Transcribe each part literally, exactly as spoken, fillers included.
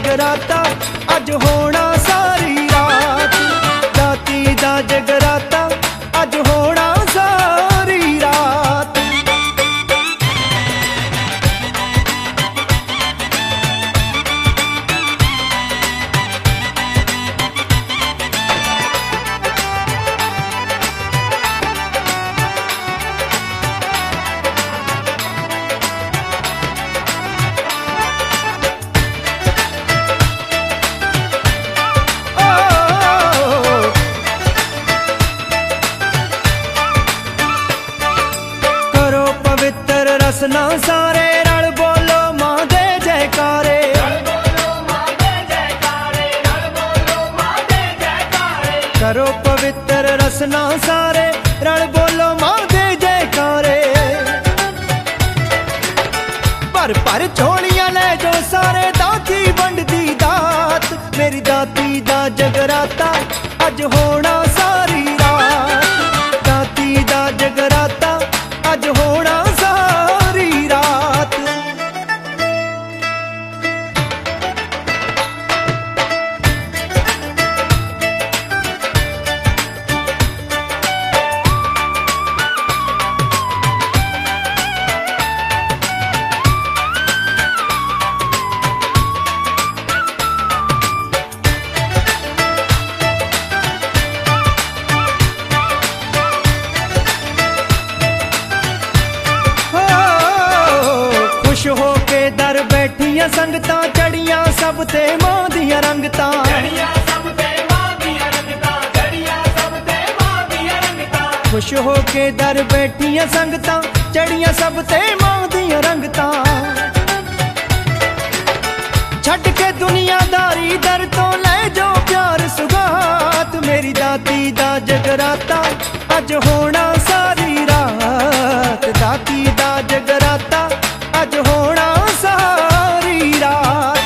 जगराता अज होना सारी रात। दाती दा जगराता अज होना सारी रात। रसना सारे रल बोलो मां दे जयकारे। करो पवित्र रसना सारे रल बोलो मां दे जयकारे। पर पर झोलियां ले जो सारे दाती वंडदी दात। मेरी दाती दा जगराता अज होना सारी रात। दाती दा जगराता अज होना सारी रात। खुश हो के दर बैठियां संगतां चढ़ियां सब ते मां दियां रंगतां। खुश हो के दर बैठियां संगतां चढ़ियां सब ते मां दियां रंगतां। छड़ के दुनियादारी दर तो ले जो प्यार सुगात। मेरी दाती दा जगराता अज होना सारी रात। दाती दा जगराता अज होना सारी रात।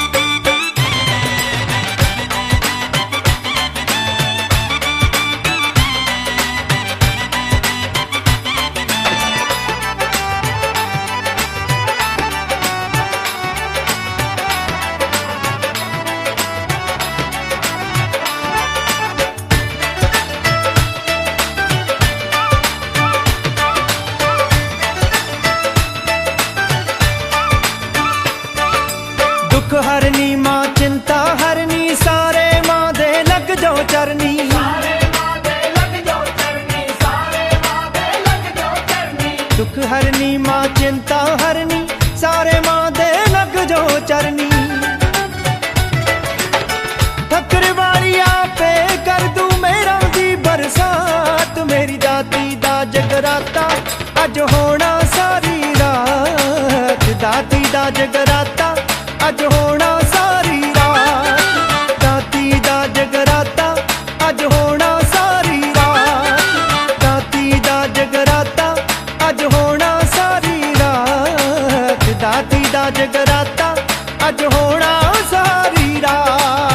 दुख हरनी मां चिंता हरनी सारे मां दे लग जाओ चरनी। दुख हरनी मां चिंता हरनी सारे मां दे लग जाओ चरनी। ठक्कर वाली आपे कर दूं मेरा दी बरसात। मेरी दाती दा जगराता अज होना सारी रात। दाती दा जगराता अज होना सारी रात। दाती दा जगराता अज होना सारी रात। दाती दा जगराता अज होना सारी रात। दाती दा जगराता अज होना सारी रात।